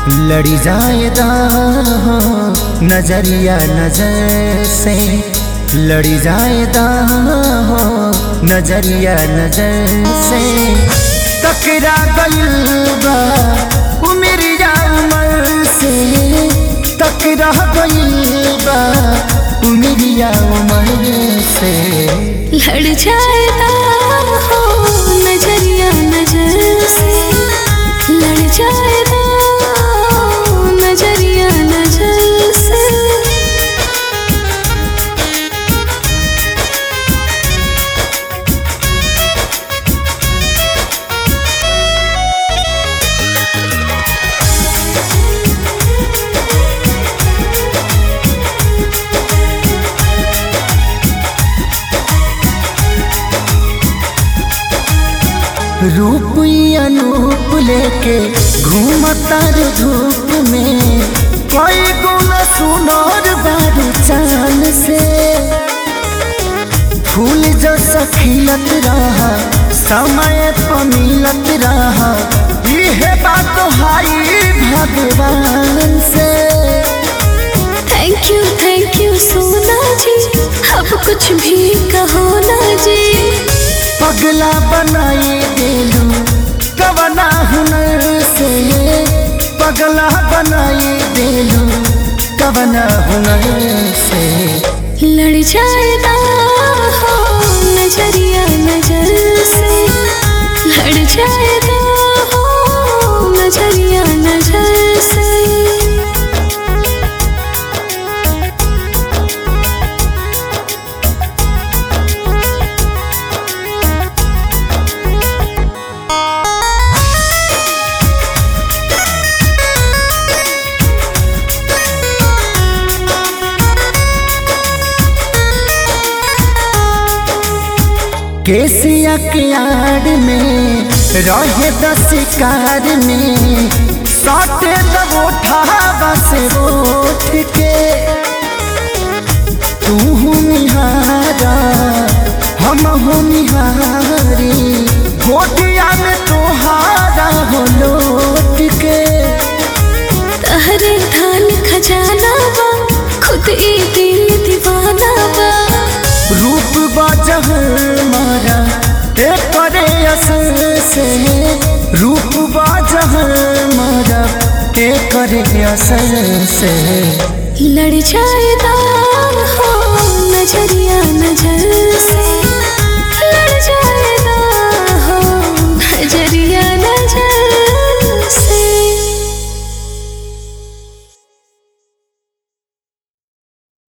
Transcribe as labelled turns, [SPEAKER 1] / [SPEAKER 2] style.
[SPEAKER 1] लड़ी जाएगा हो नजरिया नजर से, लड़ी जाएगा हो नजरिया नजर से। टकरा गइल बा उमरिया उमर से, टकरा गइल बा उमरिया उमर से।
[SPEAKER 2] लड़ जाएगा हो नजरिया नजर से, लड़ जाएगा नजरिया नजर से।
[SPEAKER 1] रूप अनूप लेके घूमता धूप में, कोई गुना सुनोर बारू चाल से। फूल जैसा खिलत रहा समय पर मिलत रहा, यह बात हाई भगवान से।
[SPEAKER 2] थैंक यू सोना जी, अब कुछ भी कहो ना जी।
[SPEAKER 1] पगला बनाए दिलू कवना हुनर से, पगला बनाए दिलू कवना हुनर से।
[SPEAKER 2] लड़ जाएगा हो नजरिया नजर से, लड़ जाएगा हो नजरिया नजर से।
[SPEAKER 1] केसिया के आड़ में रहे द शिकार में, साटे दबो ठावा से उठ के। तू हूँ निहारा हम हूँ निहारी, गोटिया में तोहारा हो लौट के।
[SPEAKER 2] तहरे धान खजाना बा, खुद ही दिल दीवाना बा।
[SPEAKER 1] रूप बाजहर मारा ते करे असर से, रूप बाजहर मारा ते करे असर से।
[SPEAKER 2] लड़ जाएगा हो नजरिया नजर से,